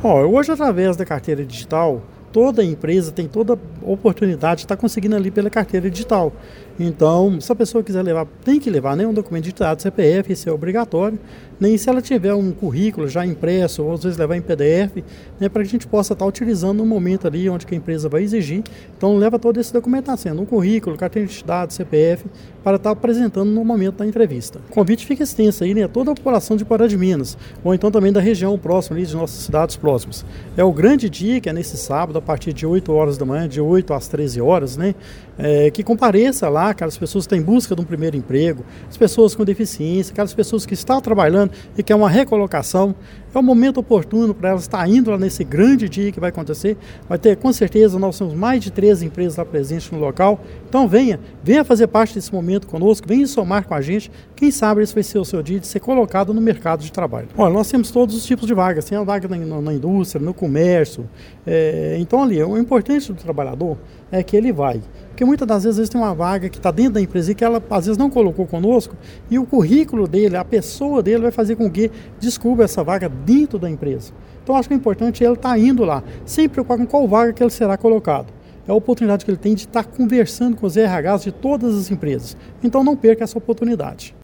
Hoje, através da carteira digital, toda empresa tem toda oportunidade de estar conseguindo ali pela carteira digital. Então, se a pessoa quiser levar, tem que levar, né, um documento digitado, CPF, isso é obrigatório, nem se ela tiver um currículo já impresso, ou às vezes levar em PDF, né, para que a gente possa estar utilizando no momento ali onde que a empresa vai exigir. Então, leva toda essa documentação, um currículo, carteira digital, CPF, para estar apresentando no momento da entrevista. O convite fica extenso aí, né, toda a população de Pará de Minas, ou então também da região próxima ali, de nossas cidades próximas. É o grande dia, que é nesse sábado, a partir de 8 horas da manhã, de 8 às 13 horas, né, que compareça lá, aquelas pessoas que estão em busca de um primeiro emprego, as pessoas com deficiência, aquelas pessoas que estão trabalhando e querem uma recolocação. É o momento oportuno para elas estar indo lá nesse grande dia que vai acontecer. Vai ter, com certeza, nós temos mais de 13 empresas lá presentes no local. Então venha fazer parte desse momento conosco, venha somar com a gente. Quem sabe esse vai ser o seu dia de ser colocado no mercado de trabalho. Nós temos todos os tipos de vagas, tem a vaga na indústria, no comércio. Então ali, o importante do trabalhador é que ele vai. Porque muitas das vezes tem uma vaga que está dentro da empresa e que ela às vezes não colocou conosco, e o currículo dele, a pessoa dele vai fazer com que descubra essa vaga dentro da empresa. Então acho que é importante ele estar indo lá, sem preocupar com qual vaga que ele será colocado. É a oportunidade que ele tem de estar conversando com os RHs de todas as empresas. Então não perca essa oportunidade.